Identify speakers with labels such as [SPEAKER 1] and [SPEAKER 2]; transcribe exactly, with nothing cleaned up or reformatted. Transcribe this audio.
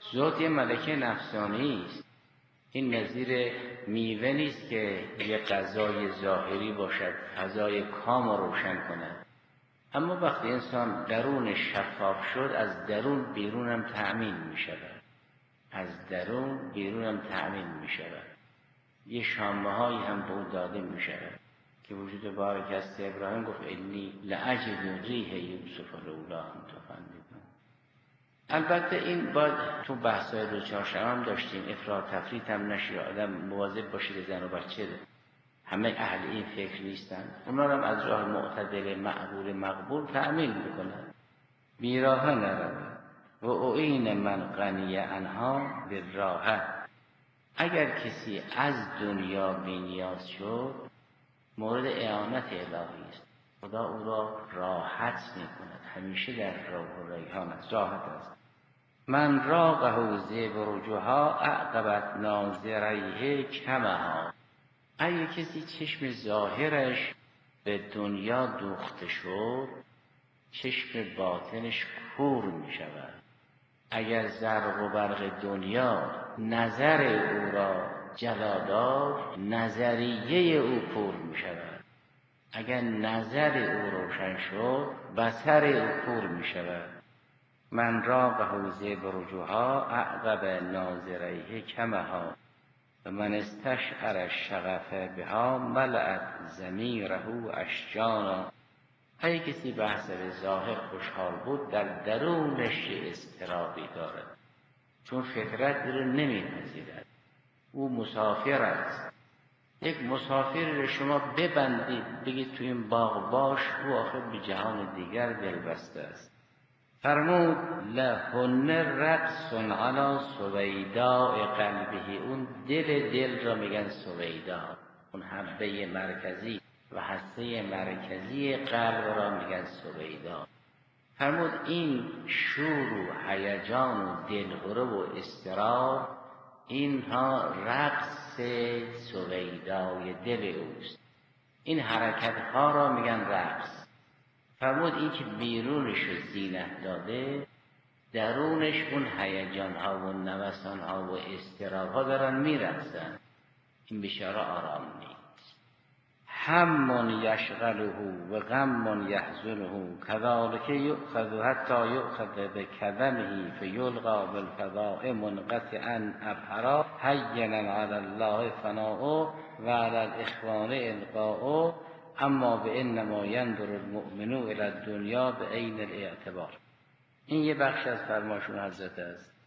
[SPEAKER 1] زهد یه ملکه نفسانی است. این نظیر میوه نیست که یه غذای ظاهری باشد فضای کام رو روشن کند، اما وقتی انسان درون شفاف شد از درون بیرونم تأمین می شود، از درون بیرونم تأمین می شود. یه شامه هایی هم به او داده می شود که وجود بارک است. ابراهیم گفت انی لأجد ریح یوسف لولا ان تفندون. البته این باید تو بحثای دو چهارشنبه هم داشتیم، افراط تفریط هم نشه، آدم مواظب باشه که زن و بچه ده. همه اهل این فکر نیستن، اونا رو هم از راه معتدل معقول مقبول تأمین میکنن، بیراه نرود. و اعین من غنی عنها بالراحه. اگر کسی از دنیا بی‌نیاز شد مورد اعانت الهی است، خدا او را راحت میکند، همیشه در روح و ریحان است، راحت است. من راقه زبرجها اعقبت ناظریه کمها. اگه کسی چشم ظاهرش به دنیا دوخته شد چشم باطنش کور می شود. اگر زرق و برق دنیا نظر او را جلا داد نظریه او کور می شود. اگر نظر او روشن شد بصر او کور می شود. من راقه زبرجها اعقب ناظریه کمها و من استشعر الشغف بها ملأت ضمیره اشجانا. اگه کسی بحث به ظاهر خوشحال بود در درونش اضطرابی دارد، چون فطرت رو نمیپذیرد. او مسافر است. یک مسافر رو شما ببندید بگید تو این باغ باش، او آخر به جهان دیگر دل بسته است. فرمود لهن رقص علی سویداء قلبه. اون دل دل را میگن سویدا، اون حبه مرکزی و هسته مرکزی قلب را میگن سویدا. فرمود این شور و هیجان و دلهره و اضطراب اینها رقص سویدای دل اوست، این حرکت ها را میگن رقص. فرمود این که بیرونش رو زینت داده درونش اون هیجان ها و نوسان ها و اضطراب ها دارن میرقصن، این بیچاره آرام نیست. هم یشغله و غم یحزنه کذالک یؤخذ حتی یؤخذ بکظمه فیلقی بالفضاء منقطعا ابحرا هینا علی الله فناء و علی الاخوان القاء اما به انما ینظر المؤمن الی الدنیا بعین الاعتبار. این یه بخش از فرمایشون حضرت است.